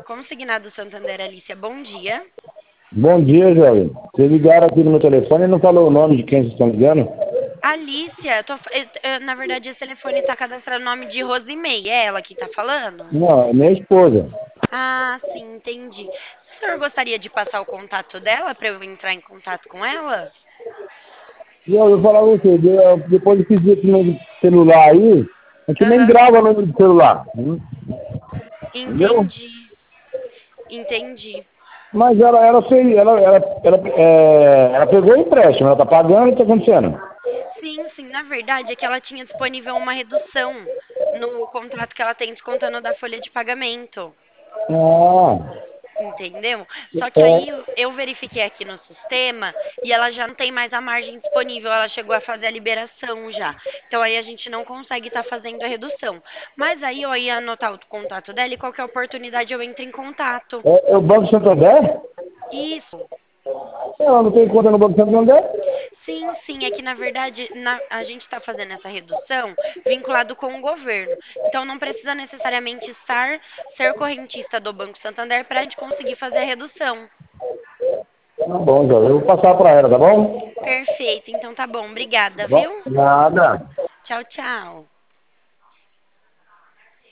Consignado Santander, Alicia, bom dia. Bom dia, Jovem. Vocês ligaram aqui no meu telefone e não falou o nome de quem vocês estão ligando? Alicia, na verdade esse telefone está cadastrado o nome de Rosimei, é ela que está falando? Não, é minha esposa. Ah, sim, entendi. O senhor gostaria de passar o contato dela para eu entrar em contato com ela? E eu vou falar com você, depois de pedir esse número de celular aí, a gente nem Aham, grava número de celular. Entendeu? entendi, entendi. Mas ela fez, ela pegou o empréstimo, ela tá pagando e tá acontecendo. Sim, sim, na verdade é que ela tinha disponível uma redução no contrato que ela tem descontando da folha de pagamento. Ah, Entendeu? Só que aí é, eu verifiquei aqui no sistema e ela já não tem mais a margem disponível, ela chegou a fazer a liberação já. Então aí a gente não consegue estar fazendo a redução. Mas aí eu ia anotar o contato dela e qualquer oportunidade eu entro em contato. é o Banco Santander? Isso. Ela não tem conta no Banco Santander? Sim, sim, é que na verdade a gente está fazendo essa redução vinculado com o governo. Então não precisa necessariamente ser correntista do Banco Santander para a gente conseguir fazer a redução. Tá bom, Jovem, eu vou passar pra ela, tá bom? Perfeito, então tá bom. Obrigada, Tá bom? viu? Nada. Tchau, tchau.